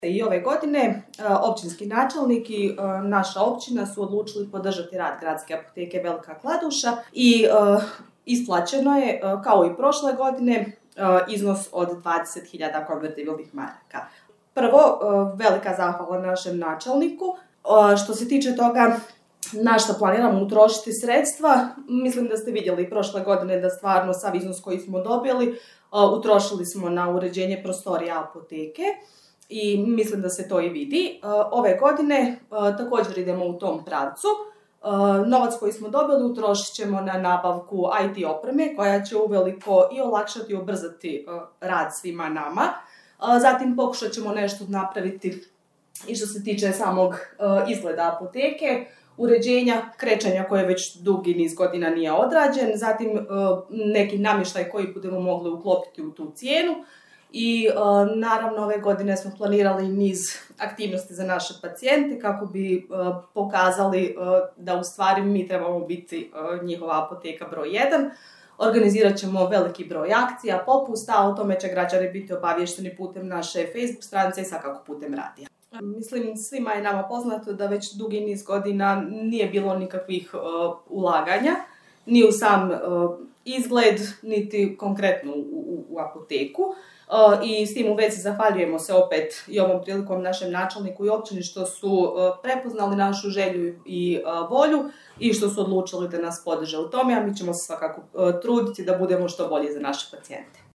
I ove godine općinski načelnik i naša općina su odlučili podržati rad Gradske apoteke Velika Kladuša i isplaćeno je, kao i prošle godine, iznos od 20.000 konvertibilnih maraka. Prvo, velika zahvala našem načelniku. Što se tiče toga na što planiramo utrošiti sredstva, mislim da ste vidjeli prošle godine da stvarno sav iznos koji smo dobili utrošili smo na uređenje prostorija apoteke i mislim da se to i vidi. Ove godine također idemo u tom pravcu. Novac koji smo dobili utrošit ćemo na nabavku IT opreme koja će uveliko i olakšati i ubrzati rad svima nama. Zatim pokušat ćemo nešto napraviti i što se tiče samog izgleda apoteke, uređenja, krečenja koje već dugi niz godina nije odrađen, zatim neki namještaj koji budemo mogli uklopiti u tu cijenu i naravno ove godine smo planirali niz aktivnosti za naše pacijente kako bi pokazali da u stvari mi trebamo biti njihova apoteka broj 1. Organizirat ćemo veliki broj akcija, popusta, o tome će građani biti obavješteni putem naše Facebook stranice i svakako putem radija. Mislim, svima je nama poznato da već dugi niz godina nije bilo nikakvih ulaganja, ni u sam izgled, niti konkretno u apoteku. I s tim u vezi zahvaljujemo se opet i ovom prilikom našem načelniku i općini što su prepoznali našu želju i volju i što su odlučili da nas podrže u tome, a mi ćemo se svakako truditi da budemo što bolji za naše pacijente.